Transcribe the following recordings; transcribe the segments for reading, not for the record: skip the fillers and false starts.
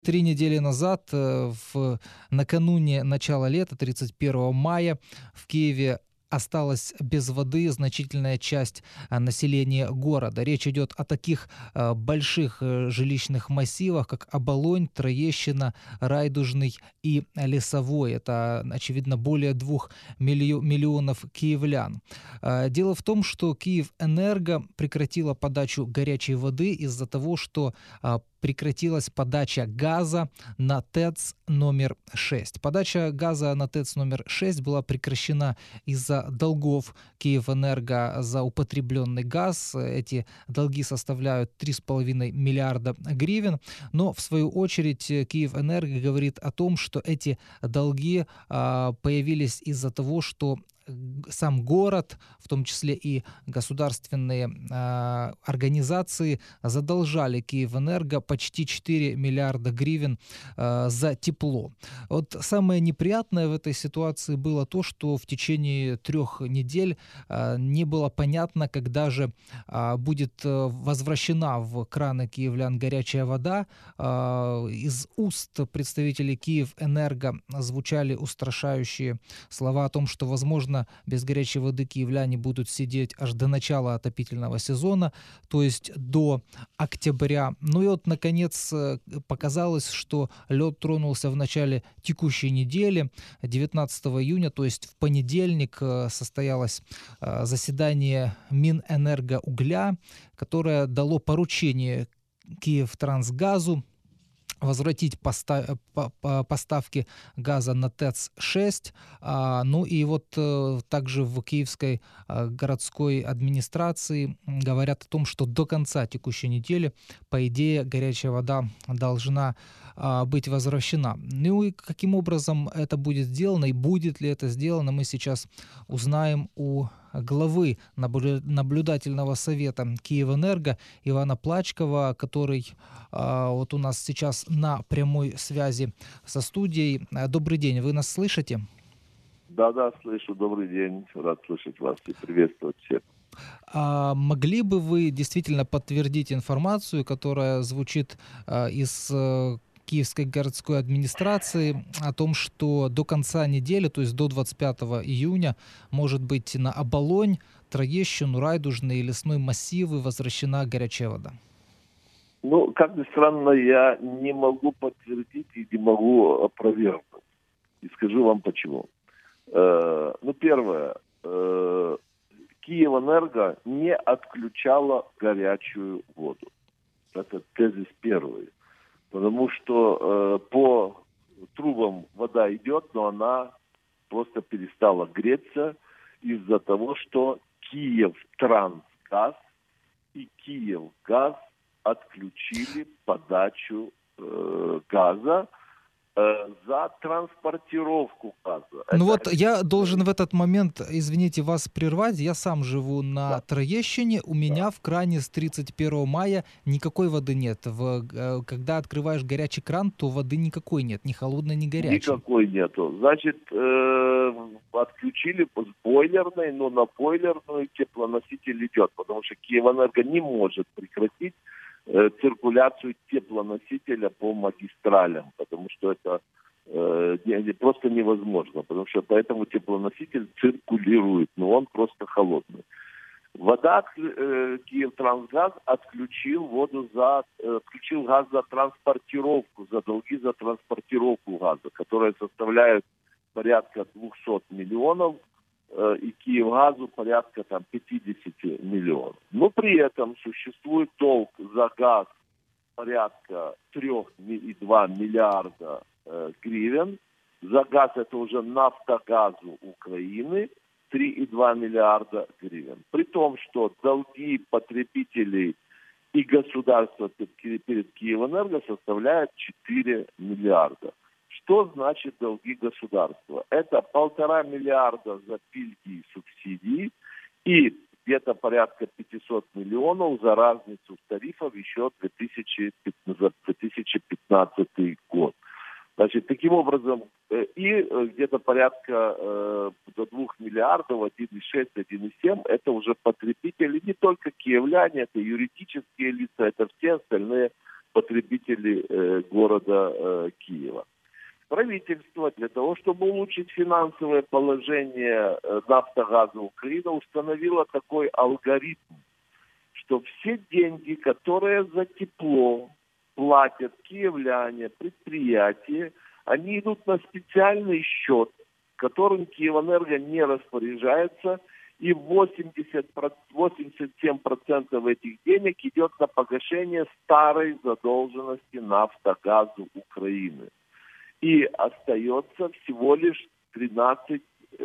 3 недели назад, накануне начала лета, 31 мая, в Киеве осталась без воды значительная часть населения города. Речь идет о таких больших жилищных массивах, как Оболонь, Троещина, Райдужный и Лесовой. Это, очевидно, более 2 миллионов киевлян. Дело в том, что Киевэнерго прекратила подачу горячей воды из-за того, что прекратилась подача газа на ТЭЦ номер 6. Подача газа на ТЭЦ номер 6 была прекращена из-за долгов Киевэнерго за употребленный газ. Эти долги составляют 3,5 миллиарда гривен. Но, в свою очередь, Киевэнерго говорит о том, что эти долги появились из-за того, что сам город, в том числе и государственные организации, задолжали Киевэнерго почти 4 миллиарда гривен за тепло. Вот самое неприятное в этой ситуации было то, что в течение 3 недель не было понятно, когда же будет возвращена в краны киевлян горячая вода. Из уст представителей Киевэнерго звучали устрашающие слова о том, что, возможно, без горячей воды киевляне будут сидеть аж до начала отопительного сезона, то есть до октября. Ну и вот, наконец, показалось, что лед тронулся в начале текущей недели, 19 июня, то есть в понедельник, состоялось заседание Минэнергоугля, которое дало поручение Киевтрансгазу возвратить поставки газа на ТЭЦ-6. Ну и вот также в Киевской городской администрации говорят о том, что до конца текущей недели, по идее, горячая вода должна быть возвращена. Ну и каким образом это будет сделано, и будет ли это сделано, мы сейчас узнаем у главы наблюдательного совета Киевэнерго Ивана Плачкова, который вот у нас сейчас на прямой связи со студией. Добрый день, вы нас слышите? Да, слышу. Добрый день. Рад слышать вас и приветствовать всех. Могли бы вы действительно подтвердить информацию, которая звучит из Киевской городской администрации, о том, что до конца недели, то есть до 25 июня, может быть, на Оболонь, Троещину, Райдужный и Лесной массивы возвращена горячая вода? Ну, как ни странно, я не могу подтвердить и не могу опровергнуть. И скажу вам почему. Ну, первое. Киевэнерго не отключала горячую воду. Это тезис первый. Потому что по трубам вода идет, но она просто перестала греться из-за того, что Киевтрансгаз и Киевгаз отключили подачу газа за транспортировку газа. Ну вот я должен в этот момент, извините, вас прервать. Я сам живу на Да. Троещине. У меня в кране с 31 мая никакой воды нет. Когда открываешь горячий кран, то воды никакой нет, ни холодной, ни горячей. Никакой нету. Значит, отключили с бойлерной, но на бойлерную теплоноситель идет, потому что Киевэнерго не может прекратить циркуляцию теплоносителя по магистралям, потому что это просто невозможно, потому что поэтому теплоноситель циркулирует, но он просто холодный. Киевтрансгаз отключил отключил газ за транспортировку, за долги за транспортировку газа, которая составляет порядка 200 миллионов, и Киевгазу порядка 50 миллионов. Но при этом существует долг за газ порядка 3,2 миллиарда гривен. За газ это уже Нафтогазу Украины 3,2 миллиарда гривен. При том, что долги потребителей и государства перед Киевэнерго составляют 4 миллиарда. Что значит долги государства? Это 1,5 миллиарда за пильги и субсидии и где-то порядка 500 миллионов за разницу в тарифах еще за 2015 год. Значит, таким образом, и где-то порядка до 2 миллиардов, 1,6, 1,7, это уже потребители, не только киевляне, это юридические лица, это все остальные потребители города Киева. Правительство для того, чтобы улучшить финансовое положение «Нафтогаза Украины», установило такой алгоритм, что все деньги, которые за тепло платят киевляне, предприятия, они идут на специальный счет, которым Киевэнерго не распоряжается, и 87% этих денег идет на погашение старой задолженности «Нафтогазу Украины». И остается всего лишь 13%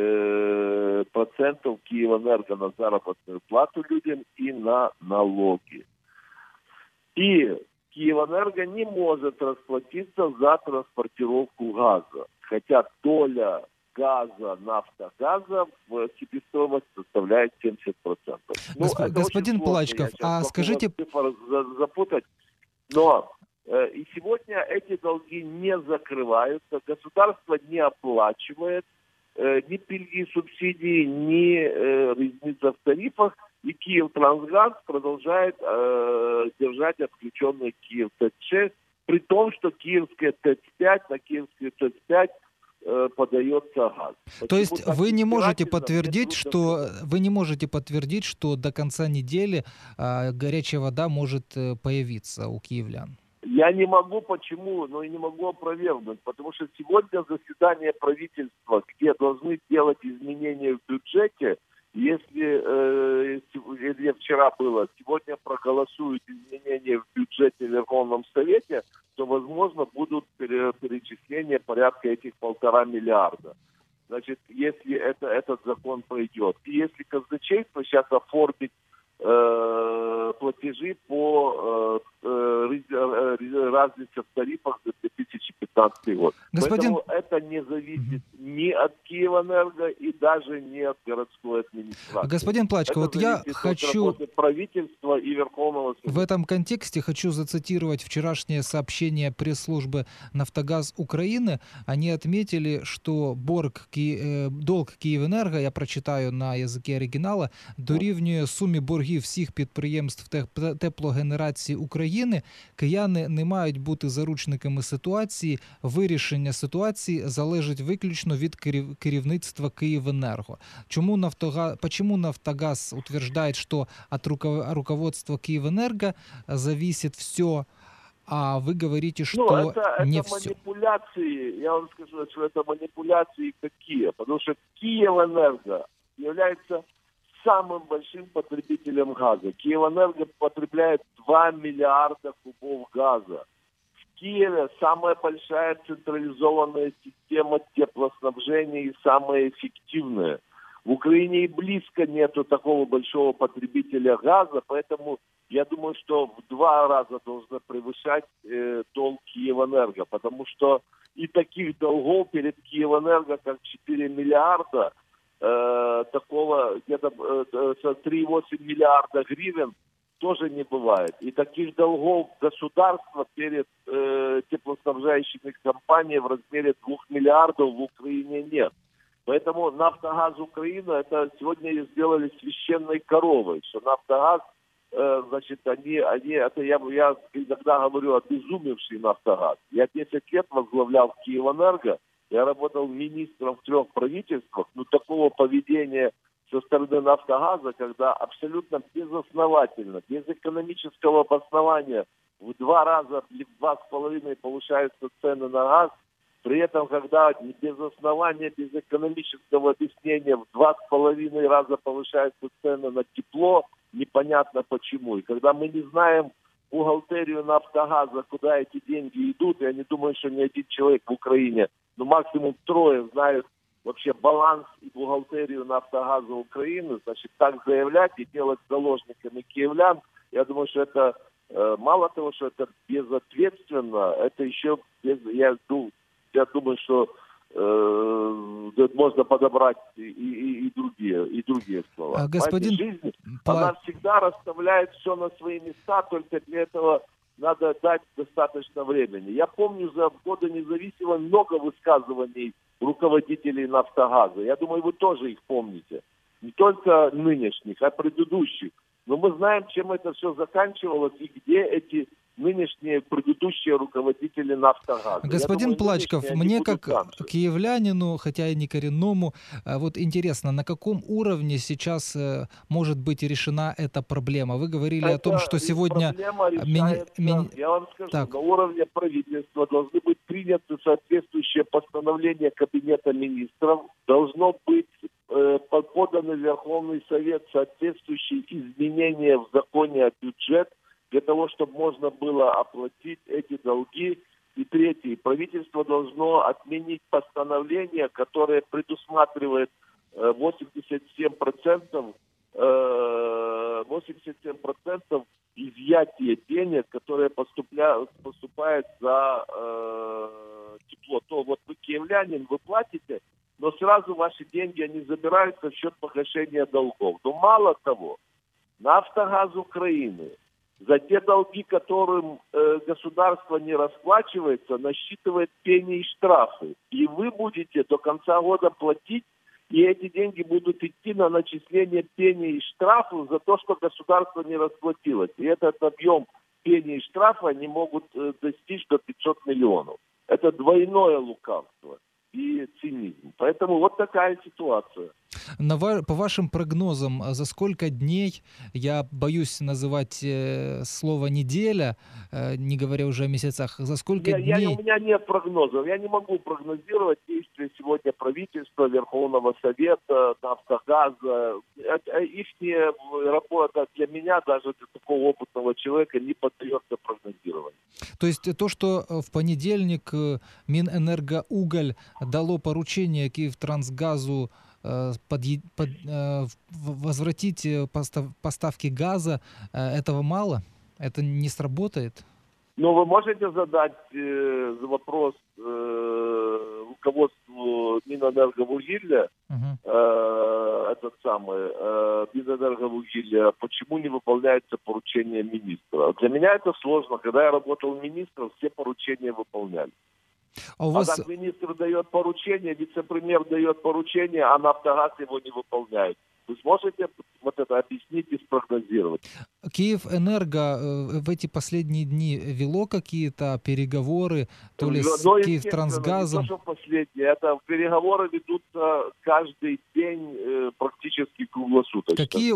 Киевэнерго на заработную плату людям и на налоги. И Киевэнерго не может расплатиться за транспортировку газа, хотя доля газа, «Нафтогаза» в себестоимости составляет 70%. Господин Плачков, а скажите... запутать, но и сегодня эти долги не закрываются, государство не оплачивает ни пильги, субсидии, ни разница в тарифах, и Киевтрансгаз продолжает держать отключенный Киев ТЭЦ-6, при том, что Киевская ТЭЦ-5, на Киевскую ТЭЦ-5 подается газ. То есть вы не можете подтвердить, что до конца недели горячая вода может появиться у киевлян? Я не могу, почему, но и не могу опровергнуть, потому что сегодня заседание правительства, где должны делать изменения в бюджете, если вчера было, сегодня проголосуют изменения в бюджете в Верховном Совете, то, возможно, будут перечисления порядка этих 1,5 миллиарда. Значит, если этот закон пройдет. И если казначейство сейчас оформит платежи по разнице в тарифах за 2015 год. Поэтому это не зависит ни от Киевэнерго и даже не от городской администрации. Господин Плачков, вот я хочу... от правительства и Верховного Совета. В этом контексте хочу зацитировать вчерашнее сообщение пресс-службы «Нафтогаз Украины». Они отметили, что долг Киевэнерго, я прочитаю на языке оригінала, дорівнює сумі боргів всіх підприємств теплогенерації України. Кияни не мають бути заручниками ситуації. Вирішення ситуації залежить виключно від керівництва Киевэнерго. Почему Нафтогаз утверждает, что от руководства Киевэнерго зависит все, а вы говорите, что не все? Манипуляции, я вам скажу, что это манипуляции какие, потому что Киевэнерго является самым большим потребителем газа. Киевэнерго потребляет 2 миллиарда кубов газа. В Киеве самая большая централизованная система теплоснабжения и самая эффективная. В Украине и близко нету такого большого потребителя газа, поэтому я думаю, что в 2 раза должно превышать долг Киевэнерго, потому что и таких долгов перед Киевэнерго, как 4 миллиарда, такого где-то 3,8 миллиарда гривен тоже не бывает. И таких долгов государства перед теплоснабжающими компаниями в размере 2 миллиардов в Украине нет. Поэтому «Нафтогаз Украины» это сегодня сделали священной коровой, что «Нафтогаз», значит, это я иногда говорю обезумевший «Нафтогаз». Я 10 лет возглавлял Киевэнерго, я работал министром в 3 правительствах, но такого поведения со стороны «Нафтогаза», когда абсолютно безосновательно, без экономического обоснования в 2 раза или в 2,5 повышаются цены на газ, при этом, когда без основания, без экономического объяснения в 2,5 раза повышаются цены на тепло, непонятно почему. И когда мы не знаем бухгалтерию «Нафтогаза», куда эти деньги идут, я не думаю, что ни один человек в Украине, ну максимум 3 знают вообще баланс и бухгалтерию «Нафтогаза Украины», значит, так заявлять и делать заложниками киевлян, я думаю, что это мало того, что это безответственно, это еще, я думаю, что можно подобрать и другие слова. Господин... Жизнь, она всегда расставляет все на свои места, только для этого надо дать достаточно времени. Я помню за годы независимого много высказываний руководителей «Нафтогаза». Я думаю, вы тоже их помните. Не только нынешних, а предыдущих. Но мы знаем, чем это все заканчивалось и где эти нынешние предыдущие руководители «Нафтогаза». Господин Плачков, мне как там же. киевлянину, хотя и не коренному, вот интересно, на каком уровне сейчас может быть решена эта проблема? Вы говорили о том, что сегодня... Проблема мини- решается, мини- я вам скажу, Так, на уровне правительства должны быть приняты соответствующие постановления Кабинета министров, должно быть подан в Верховный Совет соответствующие изменения в законе о бюджет, для того, чтобы можно было оплатить эти долги. И третье, правительство должно отменить постановление, которое предусматривает 87% 87% изъятия денег, которые поступают за тепло. То вот вы киевлянин, вы платите, но сразу ваши деньги, они забираются в счет погашения долгов. Но мало того, «Нафтогаз Украины» за те долги, которым государство не расплачивается, насчитывает пени и штрафы. И вы будете до конца года платить, и эти деньги будут идти на начисление пени и штрафов за то, что государство не расплатилось. И этот объем пени и штрафа они могут достичь до 500 миллионов. Это двойное лукавство и цинизм. Поэтому вот такая ситуация. По вашим прогнозам, за сколько дней, я боюсь называть слово «неделя», не говоря уже о месяцах, за сколько У дней... меня нет прогнозов. Я не могу прогнозировать действия сегодня правительства, Верховного Совета, «Нафтогаза». Их работа для меня, даже для такого опытного человека, не поддается прогнозированию. То есть то, что в понедельник Минэнергоуголь дало поручение Киевтрансгазу возвратить поставки газа, этого мало? Это не сработает? Но вы можете задать вопрос руководству Минэнерговугилья, Минэнерговугилья, почему не выполняется поручение министра. Для меня это сложно. Когда я работал министром, все поручения выполняли. Как министр дает поручение, вице-премьер дает поручение, а «Нафтогаз» его не выполняет. Вы сможете вот это объяснить и спрогнозировать? Киевэнерго в эти последние дни вело какие-то переговоры, то ли с Киевтрансгазом? Не то, что последние. Это переговоры ведутся каждый день практически круглосуточно.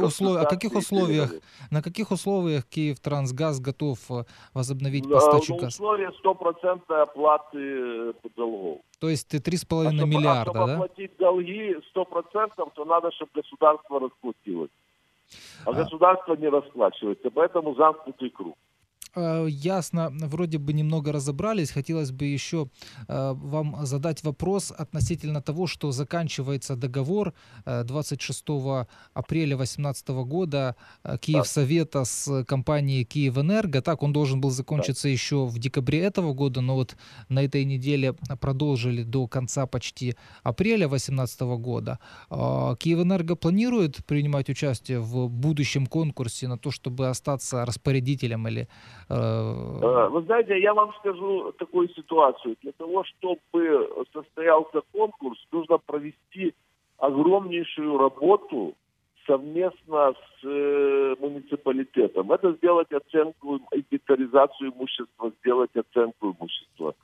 На каких условиях Киевтрансгаз готов возобновить поставку газа? На условии 100% оплаты долгов. То есть 3,5 миллиарда, чтобы да? оплатить долги 100%, то надо, чтобы государство расплатилось. А государство не расплачивается, поэтому замкнутый круг. Ясно, вроде бы немного разобрались. Хотелось бы еще вам задать вопрос относительно того, что заканчивается договор 26 апреля 2018 года Киевсовета с компанией «Киевэнерго». Так, он должен был закончиться еще в декабре этого года, но вот на этой неделе продолжили до конца почти апреля 2018 года. «Киевэнерго» планирует принимать участие в будущем конкурсе на то, чтобы остаться распорядителем или... Вы знаете, я вам скажу такую ситуацию. Для того, чтобы состоялся конкурс, нужно провести огромнейшую работу совместно с муниципалитетом. Это сделать оценку, инвентаризацию имущества, сделать оценку имущества,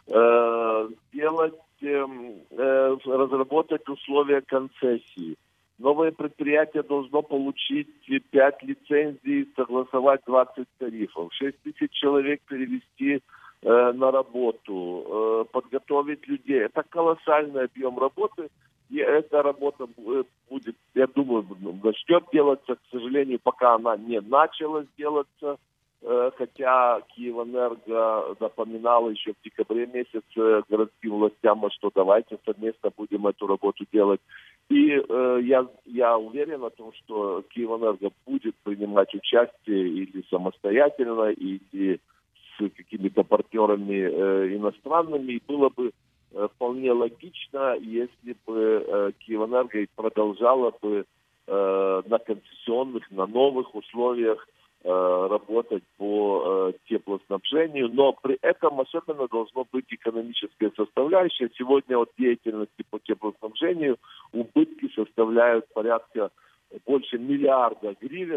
разработать условия концессии. Новое предприятие должно получить 5 лицензий, согласовать 20 тарифов, 6 тысяч человек перевести на работу, подготовить людей. Это колоссальный объем работы, и эта работа будет, я думаю, начнет делаться. К сожалению, пока она не начала делаться, хотя Киевэнерго напоминала еще в декабре месяце городским властям, что давайте совместно будем эту работу делать. И я уверен в том, что Киевэнерго будет принимать участие или самостоятельно, или с какими-то партнерами иностранными. И было бы вполне логично, если бы Киевэнерго продолжала бы на концессионных, на новых условиях работать по теплоснабжению, но при этом особенно должно быть экономическая составляющая. Сегодня от деятельности по теплоснабжению убытки составляют порядка больше миллиарда гривен,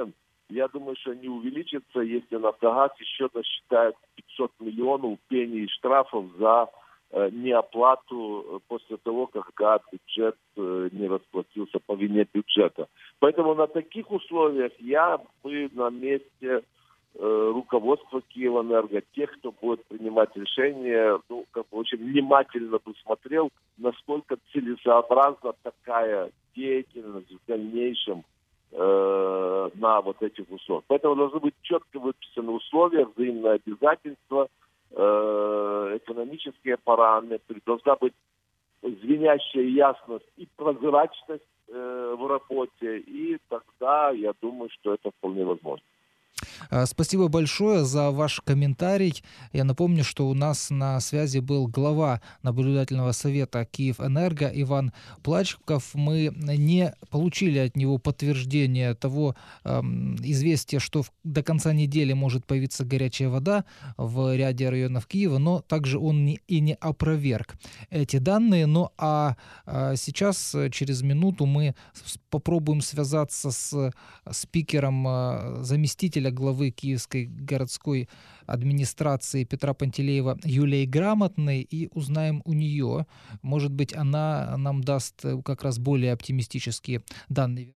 Я думаю, что они увеличатся, если «Нафтогаз» еще насчитает 500 миллионов пений и штрафов за неоплату после того, когда бюджет не расплатился по вине бюджета. Поэтому на таких условиях я бы на месте руководства «Киевэнерго», тех, кто будет принимать решения, очень внимательно бы смотрел, насколько целесообразна такая деятельность в дальнейшем на вот этих условиях. Поэтому должны быть четко выписаны условия, взаимные обязательства, экономические параметры, должна быть звенящая ясность и прозрачность в работе, и тогда я думаю, что это вполне возможно. Спасибо большое за ваш комментарий. Я напомню, что у нас на связи был глава наблюдательного совета «Киевэнерго» Иван Плачков. Мы не получили от него подтверждения того известия, что до конца недели может появиться горячая вода в ряде районов Киева, но также он не опроверг эти данные. Ну а сейчас, через минуту, мы попробуем связаться с спикером заместителя главы Киевской городской администрации Петра Пантелеева Юлией Грамотной и узнаем у нее. Может быть, она нам даст как раз более оптимистические данные.